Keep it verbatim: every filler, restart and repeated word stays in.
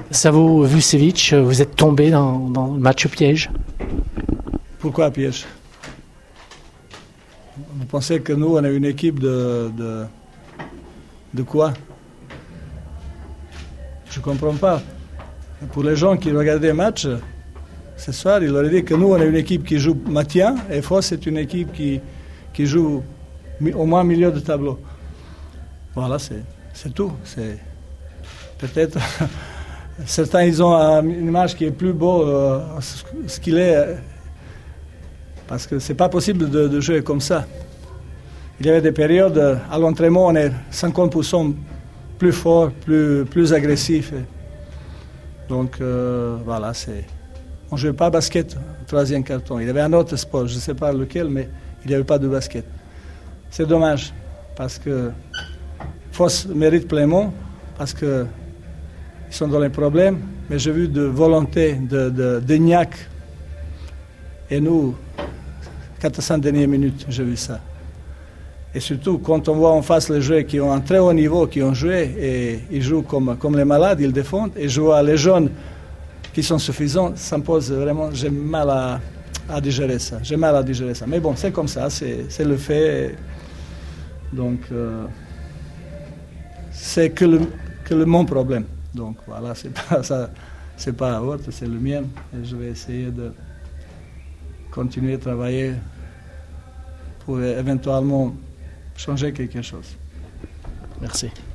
Savo Vucevic, vous êtes tombé dans, dans le match piège. Pourquoi piège? Vous pensez que nous, on est une équipe de, de, de quoi? Je ne comprends pas. Pour les gens qui regardaient le match, ce soir, ils auraient dit que nous, on est une équipe qui joue maintien et Foss c'est une équipe qui, qui joue au moins milieu de tableau. Voilà, c'est, c'est tout. C'est, peut-être, certains, ils ont une image qui est plus beau euh, ce qu'il est, euh, parce que ce n'est pas possible de, de jouer comme ça. Il y avait des périodes, à l'entraînement, on est cinquante pour cent plus fort, plus, plus agressif. Donc, euh, voilà, c'est... On ne jouait pas basket au troisième carton. Il y avait un autre sport, je ne sais pas lequel, mais il n'y avait pas de basket. C'est dommage, parce que Foss mérite pleinement, parce qu'ils sont dans les problèmes, mais j'ai vu de volonté, de, de, de niaque. Et nous, quatre cents dernières minutes, j'ai vu ça. Et surtout, quand on voit en face les joueurs qui ont un très haut niveau, qui ont joué, et ils jouent comme, comme les malades, ils défendent, et je vois les jeunes qui sont suffisants, ça me pose vraiment, j'ai mal à, à digérer ça, j'ai mal à digérer ça. Mais bon, c'est comme ça, c'est, c'est le fait. Donc, euh, c'est que, le, que le, mon problème. Donc voilà, c'est pas ça, c'est pas autre, c'est le mien. Et je vais essayer de continuer à travailler pour éventuellement changer quelque chose. Merci.